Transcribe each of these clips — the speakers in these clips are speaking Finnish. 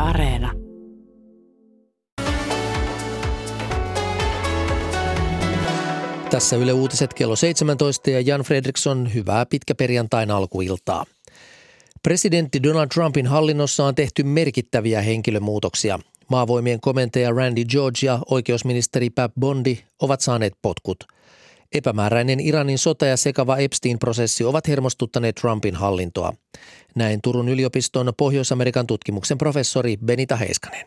Areena. Tässä Yle Uutiset kello 17 ja Jan Fredriksson, hyvää pitkäperjantain alkuiltaa. Presidentti Donald Trumpin hallinnossa on tehty merkittäviä henkilömuutoksia. Maavoimien komentaja Randy George ja oikeusministeri Pat Bondi ovat saaneet potkut. Epämääräinen Iranin sota ja sekava Epstein-prosessi ovat hermostuttaneet Trumpin hallintoa. Näin Turun yliopiston Pohjois-Amerikan tutkimuksen professori Benita Heiskanen.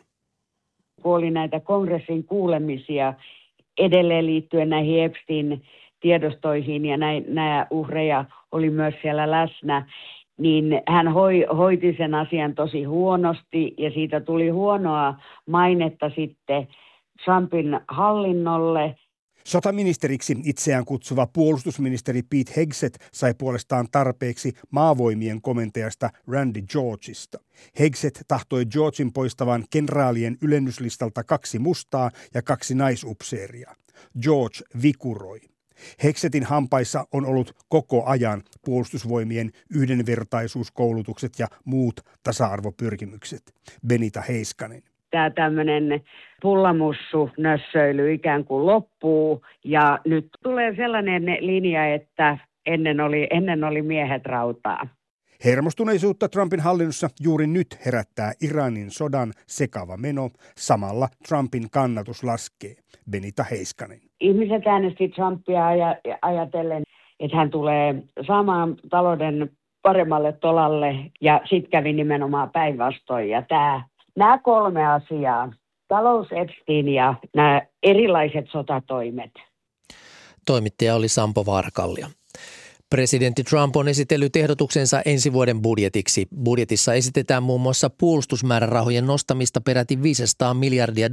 Oli näitä kongressin kuulemisia edelleen liittyen näihin Epstein-tiedostoihin ja nämä uhreja oli myös siellä läsnä, niin hän hoiti sen asian tosi huonosti ja siitä tuli huonoa mainetta sitten Trumpin hallinnolle. Sotaministeriksi itseään kutsuva puolustusministeri Pete Hegseth sai puolestaan tarpeeksi maavoimien komentajasta Randy Georgeista. Hegseth tahtoi Georgen poistavan kenraalien ylennyslistalta 2 mustaa ja 2 naisupseeria. George vikuroi. Hegsethin hampaissa on ollut koko ajan puolustusvoimien yhdenvertaisuuskoulutukset ja muut tasa-arvopyrkimykset. Benita Heiskanen. Tämä tämmöinen pullamussu nössöily ikään kuin loppuu ja nyt tulee sellainen linja, että ennen oli miehet rautaa. Hermostuneisuutta Trumpin hallinnossa juuri nyt herättää Iranin sodan sekava meno. Samalla Trumpin kannatus laskee. Benita Heiskanen. Ihmiset äänesti Trumpia ajatellen, että hän tulee saamaan talouden paremmalle tolalle ja sitten kävi nimenomaan päinvastoin. Ja nämä 3 asiaa, talous, Epstein ja nämä erilaiset sotatoimet. Toimittaja oli Sampo Varkallio. Presidentti Trump on esitellyt ehdotuksensa ensi vuoden budjetiksi. Budjetissa esitetään muun muassa puolustusmäärärahojen nostamista peräti $500 miljardia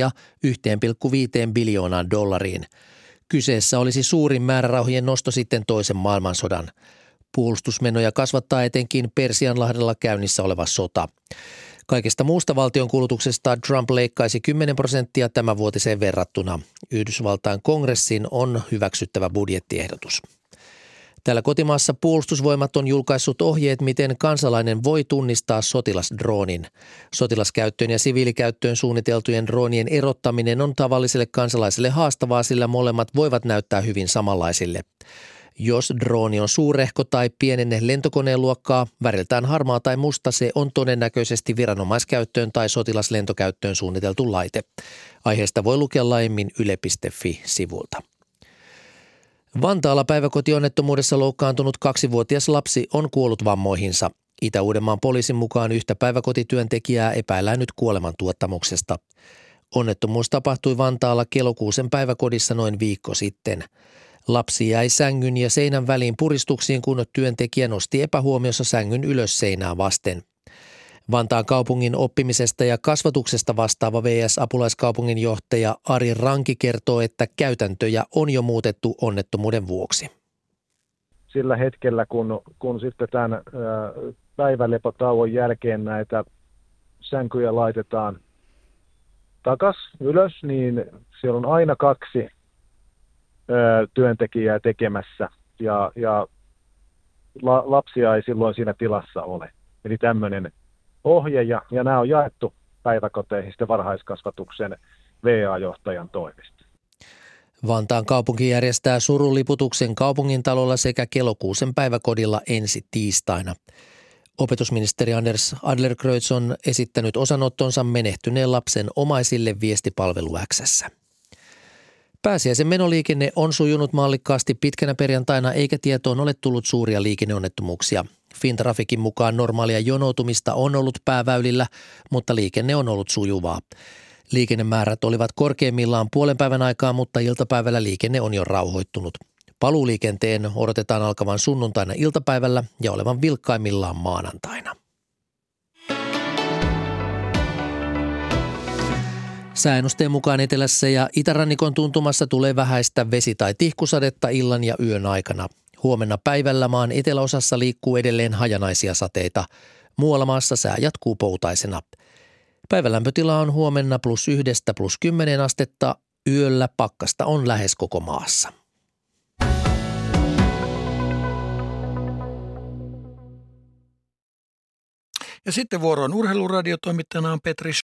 1,5 biljoonaan dollariin. Kyseessä olisi suurin määrärahojen nosto sitten toisen maailmansodan. Puolustusmenoja kasvattaa etenkin Persianlahdella käynnissä oleva sota. Kaikesta muusta valtion kulutuksesta Trump leikkaisi 10% tämänvuotiseen verrattuna. Yhdysvaltain kongressin on hyväksyttävä budjettiehdotus. Täällä kotimaassa Puolustusvoimat on julkaissut ohjeet, miten kansalainen voi tunnistaa sotilasdroonin. Sotilaskäyttöön ja siviilikäyttöön suunniteltujen droonien erottaminen on tavalliselle kansalaiselle haastavaa, sillä molemmat voivat näyttää hyvin samanlaisille. Jos drooni on suurehko tai pienenne lentokoneen luokkaa, väriltään harmaa tai musta, se on todennäköisesti viranomaiskäyttöön tai sotilaslentokäyttöön suunniteltu laite. Aiheesta voi lukea laajemmin yle.fi-sivulta. Vantaalla päiväkotionnettomuudessa loukkaantunut 2-vuotias lapsi on kuollut vammoihinsa. Itä-Uudenmaan poliisin mukaan yhtä päiväkotityöntekijää epäillään nyt kuolemantuottamuksesta. Onnettomuus tapahtui Vantaalla Kelokuusen päiväkodissa noin viikko sitten. Lapsi jäi sängyn ja seinän väliin puristuksiin, kun työntekijä nosti epähuomiossa sängyn ylös seinää vasten. Vantaan kaupungin oppimisesta ja kasvatuksesta vastaava VS-apulaiskaupunginjohtaja Ari Ranki kertoo, että käytäntöjä on jo muutettu onnettomuuden vuoksi. Sillä hetkellä, kun sitten tämän päivälepotauon jälkeen näitä sänkyjä laitetaan takas ylös, niin siellä on aina 2 työntekijää tekemässä ja lapsia ei silloin siinä tilassa ole. Eli tämmöinen ohje ja nämä on jaettu päiväkoteihin sitten varhaiskasvatuksen VA-johtajan toimesta. Vantaan kaupunki järjestää suruliputuksen kaupungintalolla sekä Kelokuusen päiväkodilla ensi tiistaina. Opetusministeri Anders Adlercreutz on esittänyt osanottonsa menehtyneen lapsen omaisille viestipalvelu X:ssä. Pääsiäisen menoliikenne on sujunut mallikkaasti pitkänä perjantaina eikä tietoon ole tullut suuria liikenneonnettomuuksia. Fintraficin mukaan normaalia jonoutumista on ollut pääväylillä, mutta liikenne on ollut sujuvaa. Liikennemäärät olivat korkeimmillaan puolen päivän aikaa, mutta iltapäivällä liikenne on jo rauhoittunut. Paluuliikenteen odotetaan alkavan sunnuntaina iltapäivällä ja olevan vilkkaimmillaan maanantaina. Sääennusteen mukaan etelässä ja itärannikon tuntumassa tulee vähäistä vesi- tai tihkusadetta illan ja yön aikana. Huomenna päivällä maan eteläosassa liikkuu edelleen hajanaisia sateita. Muualla maassa sää jatkuu poutaisena. Päivän lämpötila on huomenna +1–+10 astetta. Yöllä pakkasta on lähes koko maassa. Ja sitten vuoroon urheiluradiotoimittajana on Petri